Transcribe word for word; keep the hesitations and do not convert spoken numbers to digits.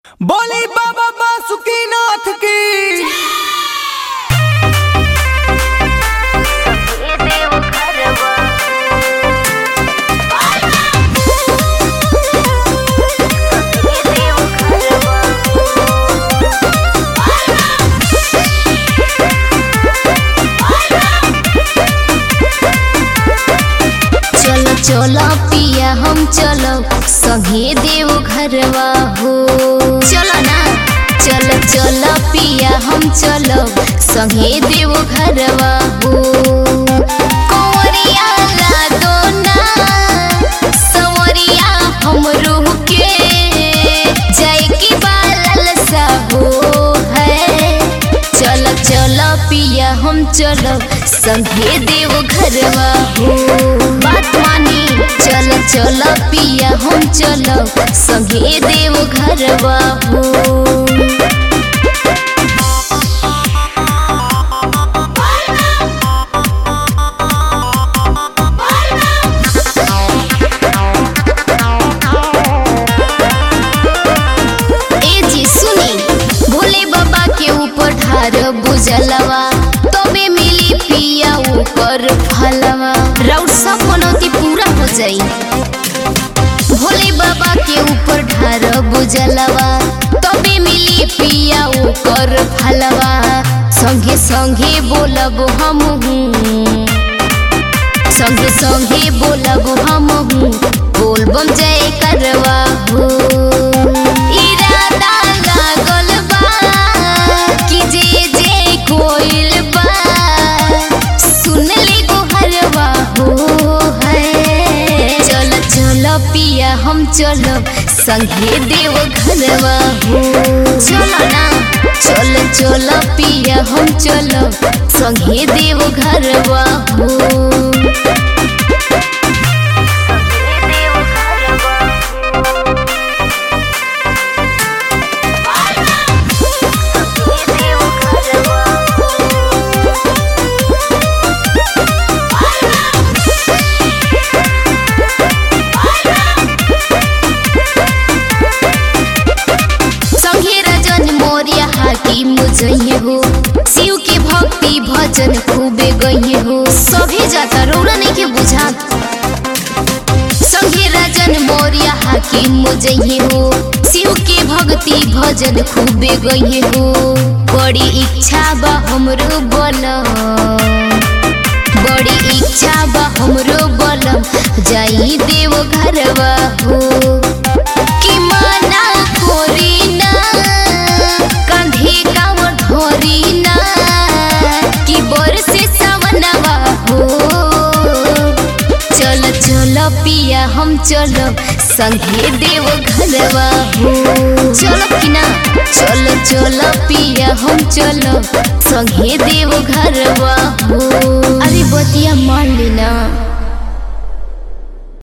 बोली बाबा बासुकीनाथ की। चलो चलो पिया हम चलो संगे देव घरवा हो। चलो ना चलो चलो पिया हम चलो संगे देव घरवा हो। कंवरिया ला दो ना संवरिया हम रूह के जय की बालल सा हो है। चलो चलो पिया हम चलो संगे देव घरवा हो। बात मानी चलो चलो पिया हम चलो संगे देव घरवा हो। ए जी सुनी भोले बाबा के ऊपर ढार बुझलवा तबे मिली पिया ऊपर फलवा राउर सब मनौती पूरा हो जाई। भोले बाबा के ऊपर ढार बुझलवा तबे मिली पिया ऊपर फलवा। संगे संगे बोलब हम संगे संगे बोलब हम बोलबम जय करवा हो। इरादा लागल बा कि जे जे कोइल बा सुन ले गोहरवा हो है। चलो चलो पिया हम चलो संगे देव घरवा हो। चलो ना चलो चलो पिया हम चलो संगे देव घरवा हो। मुझे हो शिव के भक्ति भजन खूबे गई हो। सभी जाता रौरा नहीं के बुझा संगे राजन मोरिया हाकिम मुझे हो शिव के भक्ति भजन खूबे गई हो। बड़ी इच्छा बा हमरो बलम बड़ी इच्छा बा हमरो बलम जाई देव घरवा हो। कि माना कोरी ना कंधे कांवर धोरी ना कि बरसे सावनवा हो। चलो चलो पिया हम चलो संगे देव घरवा हो। चलो कि ना चलो चलो पिया हम चलो संगे देव घरवा हो। अरे बतिया मान लेना।